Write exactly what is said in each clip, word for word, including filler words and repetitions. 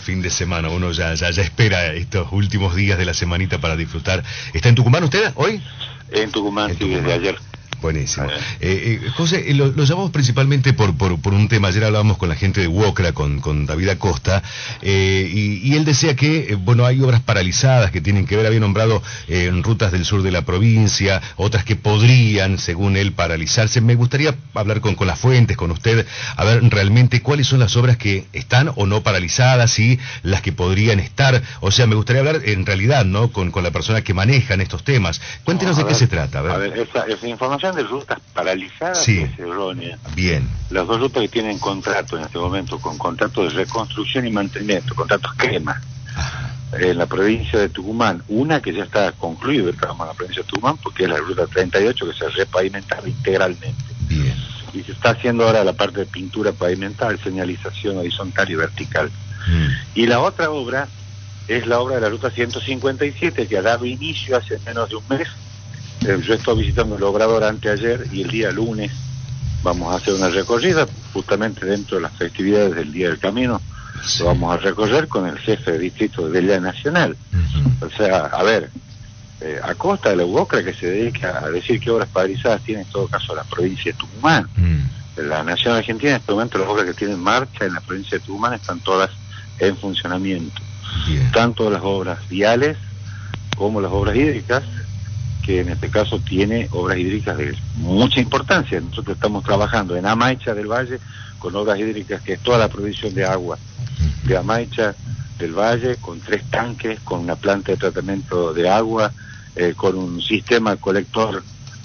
fin de semana. Uno ya, ya, ya espera estos últimos días de la semanita para disfrutar. ¿Está en Tucumán usted hoy? En Tucumán, en sí, Tucumán. Desde ayer. Buenísimo. Eh, eh, José, eh, lo, lo llamamos principalmente por, por, por un tema. Ayer hablábamos con la gente de Wokra, con, con David Acosta, eh, y, y él decía que, eh, bueno, hay obras paralizadas que tienen que ver, había nombrado eh, en rutas del sur de la provincia, otras que podrían, según él, paralizarse. Me gustaría hablar con, con las fuentes, con usted, a ver realmente cuáles son las obras que están o no paralizadas y las que podrían estar. O sea, me gustaría hablar en realidad, ¿no?, con, con la persona que manejan estos temas. Cuéntenos no, de ver, qué se trata. A ver, a ver esa, esa información de rutas paralizadas sí. es errónea. Bien. Las dos rutas que tienen contrato en este momento, con contrato de reconstrucción y mantenimiento, contratos crema, en la provincia de Tucumán, una que ya está concluido el trabajo en la provincia de Tucumán, porque es la ruta treinta y ocho que se repavimentaba integralmente. Bien. Y se está haciendo ahora la parte de pintura pavimental, señalización horizontal y vertical. Mm. Y la otra obra es la obra de la ruta ciento cincuenta y siete, que ha dado inicio hace menos de un mes. Yo estoy visitando el obrador anteayer y el día lunes vamos a hacer una recorrida justamente dentro de las festividades del Día del Camino. Sí. Lo vamos a recorrer con el jefe de distrito de Villa Nacional. Uh-huh. O sea, a ver, eh, a costa de la Wokra, que se dedica a decir qué obras paralizadas tiene en todo caso la provincia de Tucumán. Uh-huh. La Nación Argentina, en este momento las obras que tienen en marcha en la provincia de Tucumán están todas en funcionamiento. Yeah. Tanto las obras viales como las obras hídricas, que en este caso tiene obras hídricas de mucha importancia. Nosotros estamos trabajando en Amaicha del Valle con obras hídricas, que es toda la provisión de agua de Amaicha del Valle, con tres tanques, con una planta de tratamiento de agua, eh, con un sistema colector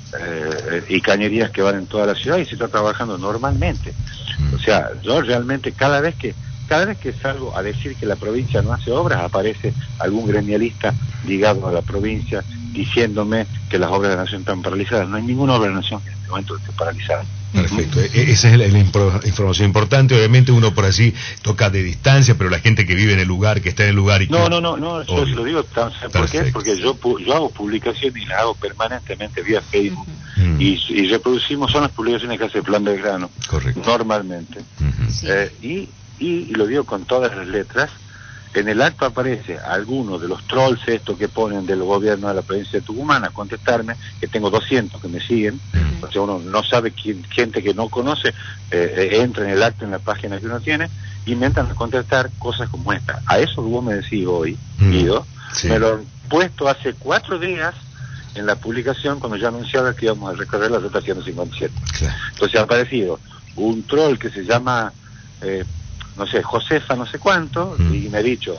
eh, y cañerías que van en toda la ciudad, y se está trabajando normalmente. O sea, yo realmente cada vez que cada vez que salgo a decir que la provincia no hace obras, aparece algún gremialista ligado a la provincia diciéndome que las obras de la Nación están paralizadas. No hay ninguna obra de la Nación que en este momento esté paralizada. Perfecto, uh-huh. Esa es la, la información importante. Obviamente uno por así toca de distancia, pero la gente que vive en el lugar, que está en el lugar y que... No, no, no, no, yo se lo digo, ¿por qué? Porque yo, yo hago publicaciones y las hago permanentemente vía Facebook, uh-huh. y, y reproducimos, son las publicaciones que hace el Plan Belgrano. Correcto. Normalmente. Uh-huh. Sí. Eh, y, y, y lo digo con todas las letras. En el acto aparece alguno de los trolls estos que ponen del gobierno de la provincia de Tucumán a contestarme, que tengo doscientos que me siguen. Uh-huh. O sea, uno no sabe quién, gente que no conoce, eh, entra en el acto en la página que uno tiene y me entran a contestar cosas como esta. A eso que vos me decís hoy, uh-huh. Guido, sí. Me lo han puesto hace cuatro días en la publicación cuando yo anunciaba que íbamos a recorrer la ruta ciento cincuenta y siete. Claro. Entonces ha aparecido un troll que se llama... Eh, no sé, Josefa no sé cuánto, mm. y me ha dicho,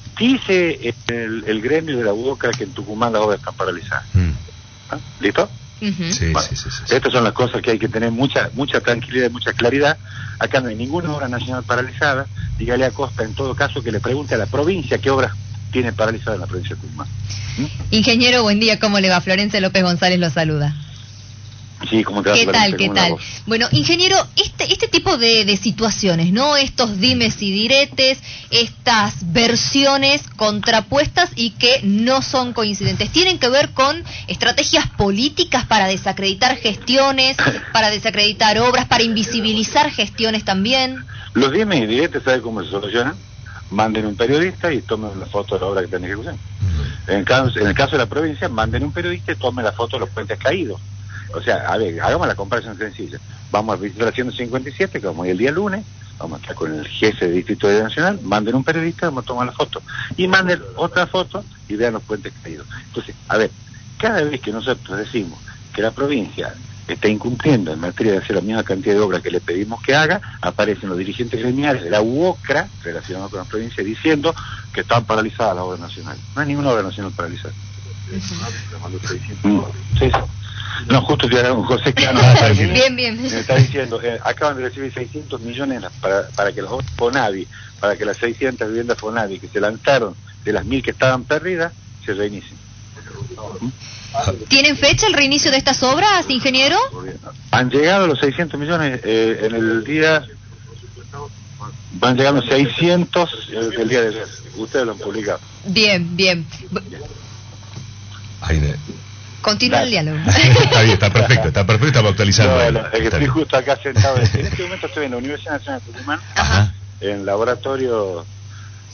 dice el, el gremio de la Wokra que en Tucumán las obras están paralizadas. Mm. ¿Ah? ¿Listo? Uh-huh. Sí, bueno, sí, sí, sí, sí. Estas son las cosas que hay que tener mucha mucha tranquilidad y mucha claridad. Acá no hay ninguna obra nacional paralizada. Dígale a Costa, en todo caso, que le pregunte a la provincia qué obras tiene paralizada en la provincia de Tucumán. ¿Mm? Ingeniero, buen día, ¿cómo le va? Florencia López González lo saluda. Sí, ¿cómo te va? ¿Qué tal, qué tal? Bueno, ingeniero, este este tipo de, de situaciones, ¿no? Estos dimes y diretes, estas versiones contrapuestas y que no son coincidentes, ¿tienen que ver con estrategias políticas para desacreditar gestiones, para desacreditar obras, para invisibilizar gestiones también? Los dimes y diretes, ¿sabe cómo se solucionan? Manden un periodista y tomen la foto de la obra que está en ejecución. En el caso, en el caso de la provincia, manden un periodista y tomen la foto de los puentes caídos. O sea, a ver, hagamos la comparación sencilla. Vamos a visitar la ciento cincuenta y siete, que vamos a ir el día lunes, vamos a estar con el jefe de Distrito de Nacional, manden un periodista, vamos a tomar la foto. Y manden otra foto y vean los puentes caídos. Entonces, a ver, cada vez que nosotros decimos que la provincia está incumpliendo en materia de hacer la misma cantidad de obras que le pedimos que haga, aparecen los dirigentes gremiales de la Wokra, relacionados con la provincia, diciendo que están paralizadas las obras nacionales. No hay ninguna obra nacional paralizada. Uh-huh. Sí, sí. No, justo te con José Cano. Ah, bien, bien. Me está diciendo, eh, acaban de recibir seiscientos millones para, para que las obras Fonavi, para que las seiscientas viviendas Fonavi que se lanzaron de las mil que estaban perdidas, se reinicien. ¿Tienen fecha el reinicio de estas obras, ingeniero? Han llegado los seiscientos millones eh, en el día... Van llegando seiscientos eh, el día de ayer. Ustedes lo han publicado. Bien, bien. Ahí de... Continúa el diálogo. Está bien, está perfecto, está perfecto, estamos actualizando. No, no, es que estoy bien. Justo acá sentado. En este momento estoy en la Universidad Nacional de Tucumán, ajá, en el laboratorio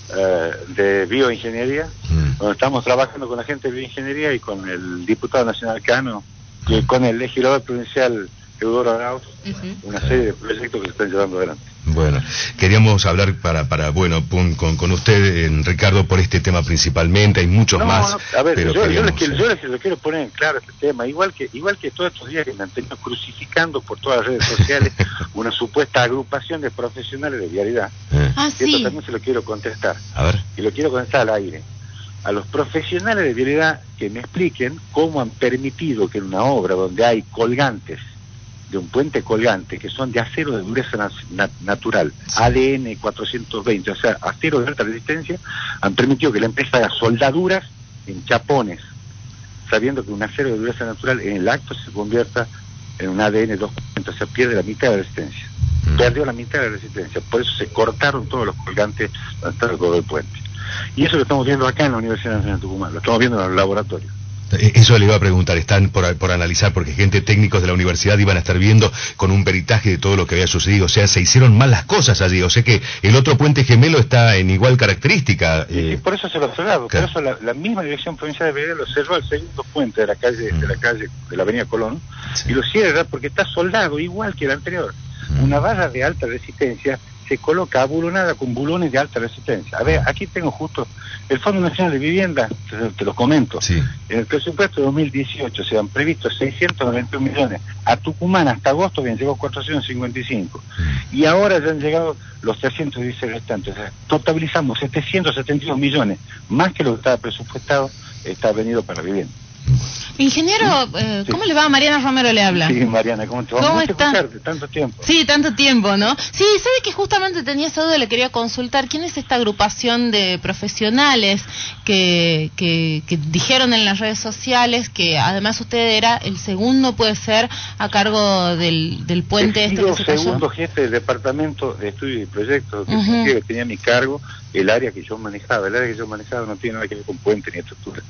eh, de bioingeniería, Mm. donde estamos trabajando con la gente de bioingeniería y con el diputado nacional Cano, y con el legislador provincial Eudoro Arauz, Ujú. una serie de proyectos que se están llevando adelante. Bueno, queríamos hablar para, para bueno, pun- con, con usted, eh, Ricardo, por este tema principalmente, hay muchos No, más, no, a ver, pero yo, yo, queríamos, les quiero, eh, yo les, les quiero poner en claro este tema, igual que igual que todos estos días que me han tenido crucificando por todas las redes sociales una supuesta agrupación de profesionales de vialidad. eh, Ah, Esto sí. también se lo quiero contestar, a ver, y lo quiero contestar al aire. A los profesionales de vialidad que me expliquen cómo han permitido que en una obra donde hay colgantes, de un puente colgante, que son de acero de dureza na- na- natural, A D N cuatrocientos veinte, o sea, acero de alta resistencia, han permitido que la empresa haga soldaduras en chapones, sabiendo que un acero de dureza natural en el acto se convierta en un A D N doscientos cuarenta, o sea, pierde la mitad de la resistencia. Mm. Perdió la mitad de la resistencia, por eso se cortaron todos los colgantes donde está el codo del puente. Y eso lo estamos viendo acá en la Universidad Nacional de Tucumán, lo estamos viendo en los laboratorios. Eh, Eso le iba a preguntar, están por, por analizar, porque gente técnicos de la universidad iban a estar viendo con un peritaje de todo lo que había sucedido, o sea, se hicieron mal las cosas allí, o sea que el otro puente gemelo está en igual característica. Y, y Eh, por eso se lo cerrado, claro. por eso la, la misma Dirección Provincial de Vialidad lo cerró al segundo puente de la calle, Mm. de la calle, de la avenida Colón, Sí. y lo cierra porque está soldado igual que el anterior. Mm. Una barra de alta resistencia se coloca abulonada con bulones de alta resistencia. A ver, aquí tengo justo el Fondo Nacional de Vivienda, te, te lo comento. Sí. En el presupuesto de dos mil dieciocho se han previsto seiscientos noventa y un millones. A Tucumán hasta agosto habían llegado cuatrocientos cincuenta y cinco. Mm. Y ahora ya han llegado los trescientos dieciséis restantes. O sea, totalizamos setecientos setenta y dos millones, más que lo que estaba presupuestado, está venido para la vivienda. Ingeniero, eh, Sí. ¿cómo le va? Mariana Romero le habla. Sí, Mariana, ¿cómo te va? ¿Cómo Mucho está? escucharte, tanto tiempo. Sí, tanto tiempo, ¿no? Sí, sabe que justamente tenía esa duda, le quería consultar. ¿Quién es esta agrupación de profesionales que, que, que dijeron en las redes sociales que además usted era el segundo, puede ser, a cargo del, del puente He este sido que se cayó? segundo jefe del departamento de estudios y proyectos, que Ujú. significa que tenía a mi cargo el área que yo manejaba. El área que yo manejaba no tiene nada que ver con puente ni estructura.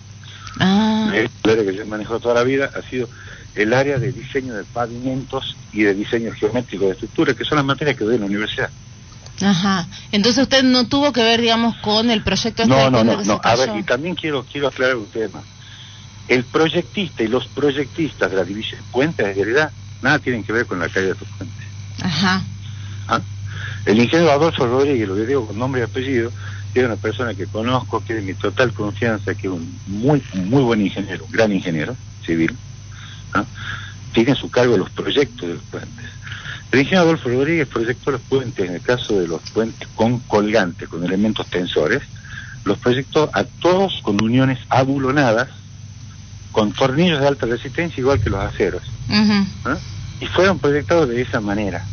Ah, El área que yo he manejado toda la vida ha sido el área de diseño de pavimentos y de diseño geométrico de estructura, que son las materias que doy en la universidad. ajá. Entonces usted no tuvo que ver, digamos, con el proyecto este No, del no, puente no, que no. se A cayó. ver, y también quiero quiero aclarar un tema. El proyectista y los proyectistas de la división Puentes de Vialidad nada tienen que ver con la calle de estos puentes. Ajá. ¿Ah? El ingeniero Adolfo Rodríguez, lo que digo con nombre y apellido, que es una persona que conozco, que es de mi total confianza, que es un muy muy buen ingeniero, un gran ingeniero civil, ¿ah? Tiene en su cargo los proyectos de los puentes. El ingeniero Adolfo Rodríguez proyectó los puentes, en el caso de los puentes con colgantes, con elementos tensores, los proyectó a todos con uniones abulonadas, con tornillos de alta resistencia, igual que los aceros, Ujú. ¿ah? Y fueron proyectados de esa manera.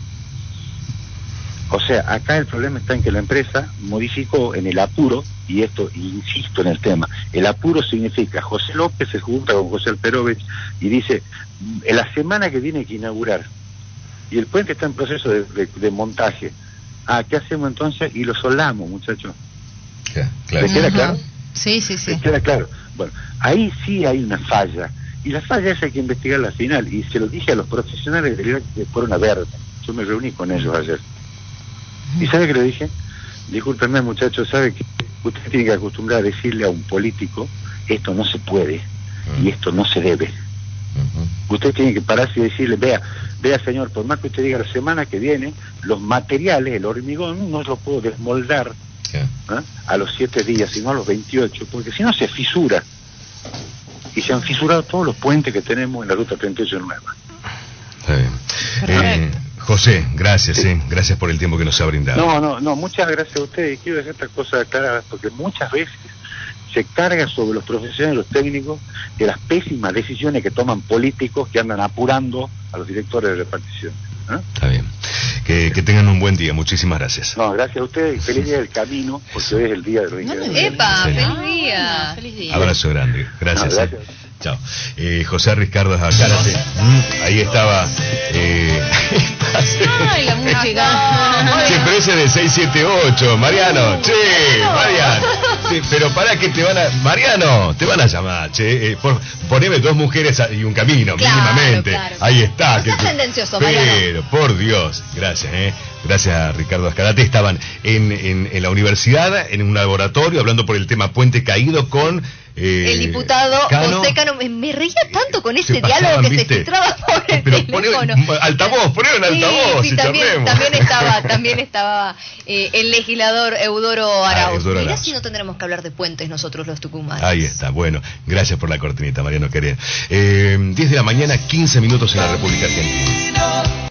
O sea, acá el problema está en que la empresa modificó en el apuro, y esto, insisto en el tema, el apuro significa, José López se junta con José Alperovich y dice, en la semana que viene hay que inaugurar, y el puente está en proceso de, de- de montaje. Ah, ¿qué hacemos entonces? Y lo solamos, muchachos. Ya, claro. ¿Le queda Ajá. claro? Sí, sí, sí. ¿Le queda claro? Bueno, ahí sí hay una falla, y la falla esa hay que investigarla al final, y se lo dije a los profesionales de vialidad que fueron a verme. Yo me reuní con ellos ayer. ¿Y sabe qué le dije? Discúlpenme, muchachos, sabe que usted tiene que acostumbrar a decirle a un político, esto no se puede y esto no se debe. Ujú. Usted tiene que pararse y decirle, vea, vea señor, por más que usted diga la semana que viene, los materiales, el hormigón, no lo puedo desmoldar Ya. ¿ah? a los siete días, sino a los veintiocho, porque si no se fisura. Y se han fisurado todos los puentes que tenemos en la ruta treinta y ocho nueva. Está bien. Perfecto. Eh, José, gracias, Sí. eh, gracias por el tiempo que nos ha brindado. No, no, no, muchas gracias a ustedes. Quiero dejar estas cosas claras porque muchas veces se carga sobre los profesionales, los técnicos, de las pésimas decisiones que toman políticos que andan apurando a los directores de repartición. ¿eh? Está bien. Que, que tengan un buen día, muchísimas gracias. No, gracias a ustedes y feliz día del camino, porque hoy es el día de los No ingenieros. me ¡Epa! Sí. ¡Feliz Ah, día! bueno, feliz día. Abrazo grande, gracias. No, eh. gracias. Chao. Eh, José Ricardo Acárate, mm, ahí estaba. Eh, Ay, la música. Che, pero ese de seis siete ocho, Mariano, che, Mariano. Che, pero para que te van a. Mariano, te van a llamar, che. Eh, por, poneme dos mujeres y un camino, Claro, mínimamente. claro. Ahí está. No seas que- tendencioso, Mariano. Pero, por Dios, gracias, eh. Gracias a Ricardo Azcarate. Estaban en, en, en la universidad, en un laboratorio, hablando por el tema Puente Caído con... Eh, el diputado Cano. José Cano. Me, me reía tanto con ese Se pasaban, diálogo que ¿viste? se filtraba por el Pero teléfono. ponelo, altavoz, ponelo en altavoz, Sí, sí, y también, charlemos. también estaba, también estaba eh, el legislador Eudoro Arauz. Ah, Eudoro Mirá Arauz. si no tendremos que hablar de puentes nosotros los tucumanos. Ahí está, bueno, gracias por la cortinita, Mariano Querén. Eh, diez de la mañana, quince minutos en la República Argentina.